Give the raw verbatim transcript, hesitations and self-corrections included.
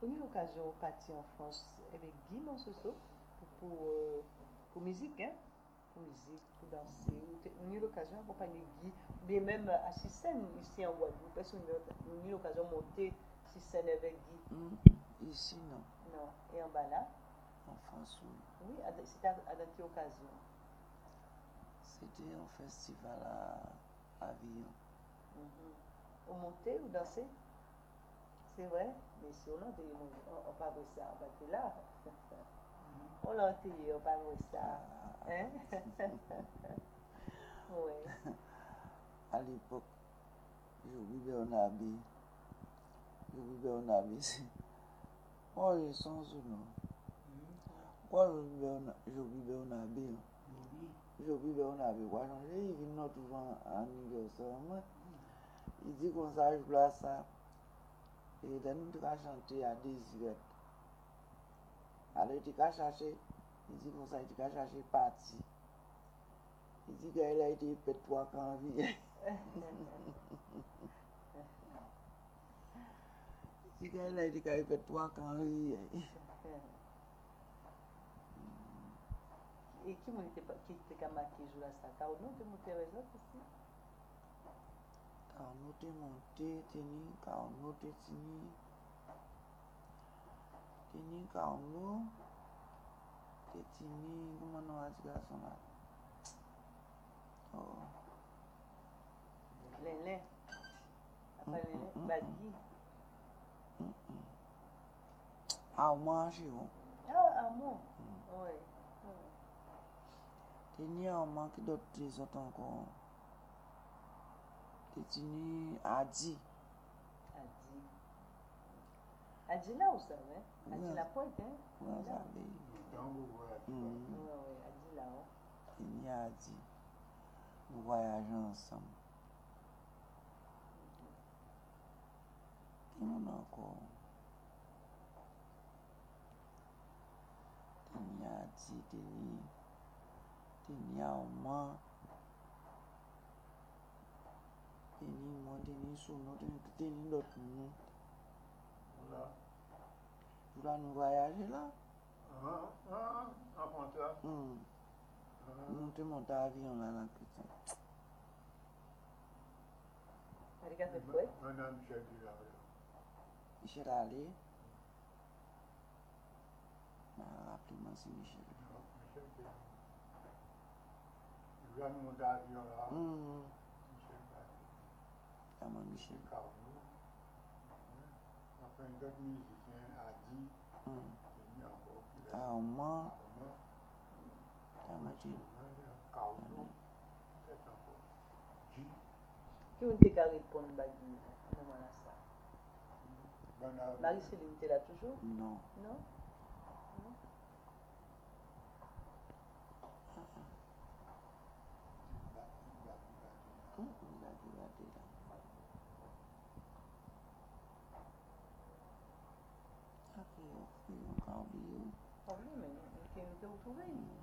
eu l'occasion de partir en France avec Guy Monsoso pour, pour, euh, pour musique, hein? Pour musique, pour danser. On a eu l'occasion d'accompagner Guy, mais même à Sissène, ici en Guadeloupe, parce qu'on a eu l'occasion de monter Sissène avec Guy. Mm, ici, non. Non. Et en bas là? En France, oui. Oui, c'était à, à quelle occasion? C'était un festival à Avignon. Mm-hmm. On montait ou dansait? C'est vrai? Mais si on a enterré, on n'a pas vu ça, on va être là. On l'a enterré, on n'a pas vu ça. Hein? Oui. À l'époque, je vivais en habit. Je vivais en habit. Oh, ils sont sous nous. Moi, je vivais en habit. Je vivais en habit. Moi, je vivais en souvent en anniversaire. Il dit qu'on s'arrive là, ça. Et là, nous devons chanter à Désirette. Alors, il dit qu'à chercher. Il dit qu'on s'arrive à chercher parti. Il dit qu'elle a été faite trois quand vie. Il dit qu'elle a été faite trois quand vie. Et qui m'a qui marqué jour là ça? Carnot te monté avec eux aussi? Carnot te monté, teni, Carnot te tini. Teni, Carnot, te tini, comment on a dit garçon là? Oh. Lélé. Après Lélé, Bagui. Armand, chez vous. Ah, Armand. Oui. Teni Armand qui d'autres les autres encore. Teni Adi. Adi. Adi là où ça, hein? Adi la pointe, hein? Oui, ça va. Oui, oui, Adi là. Teni Adi. Nous voyageons ensemble. Qui m'en a encore? Teni Adi, Teni. Teni Armand. Teni moi, Teni Sono, Teni d'autres noms. Voilà. Là, nous voyager là. Ah, ah, en contrat. Hum. Ah. Nous te monter à avion là, là, putain. Regarde le fouet. Madame Michel Duvalier. Michel allé. Bah, rappelez-moi si Michel. Non, Michel Duvalier. Il va nous monter à l'avion là. Hum. Michel Duvalier. Comment Michel? Carnot. Après, un autre musicien a dit. Hum. Il y a encore. Armand. Armand. Comment tu? Carnot. C'est encore. G. Qui ont été carré pour nous Bagui à ce moment-là ça? Marie-Céline était là toujours? Non. Non? Hum, il a dit, il a dit là. Après, il a oublié. Ah oui, mais il était retrouvé.